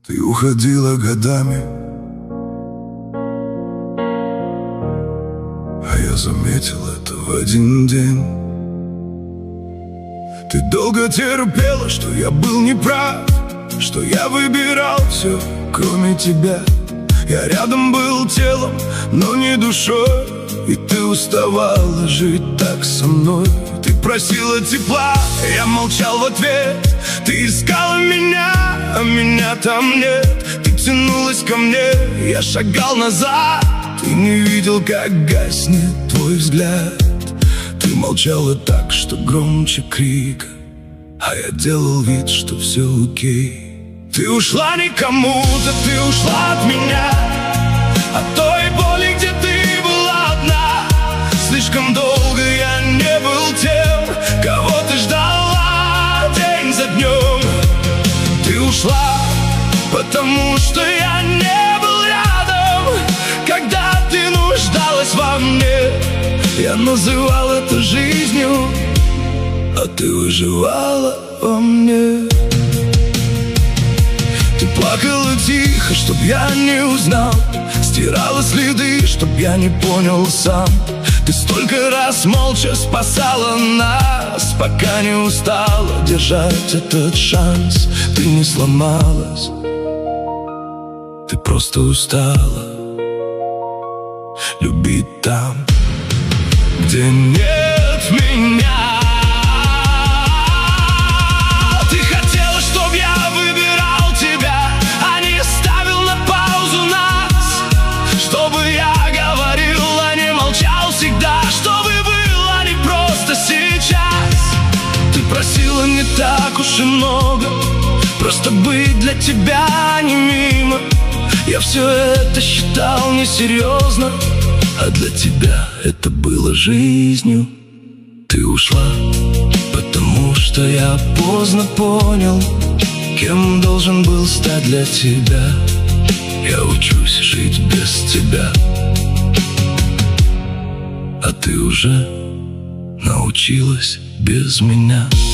Ты уходила годами, а я заметил это в один день. Ты долго терпела, что я был неправ, что я выбирал все, кроме тебя. Я рядом был телом, но не душой, и ты уставала жить так со мной. Ты просила тепла, я молчал в ответ. Ты искала меня, а меня там нет. Ты тянулась ко мне, я шагал назад. Ты не видел, как гаснет твой взгляд. Ты молчала так, что громче крика, а я делал вид, что все окей. Ты ушла не кому-то, ты ушла от меня, от той боли, где ты была одна. Слишком долго я не был тем, кого ты ждала день за днем. Ты ушла, потому что я не был рядом, когда ты нуждалась во мне. Я называл это жизнью, а ты выживала во мне. Ты плакала тихо, чтоб я не узнал, стирала следы, чтоб я не понял сам. Ты столько раз молча спасала нас, пока не устала держать этот шанс. Ты не сломалась, ты просто устала любить там, где нет меня. Ты хотела, чтоб я выбирал тебя, а не ставил на паузу нас. Чтобы я говорил, а не молчал всегда. Чтобы было не просто сейчас. Ты просила не так уж и много, просто быть для тебя, а не мимо. Я все это считал несерьезно, а для тебя это было жизнью. Ты ушла, потому что я поздно понял, кем должен был стать для тебя. Я учусь жить без тебя, а ты уже научилась без меня.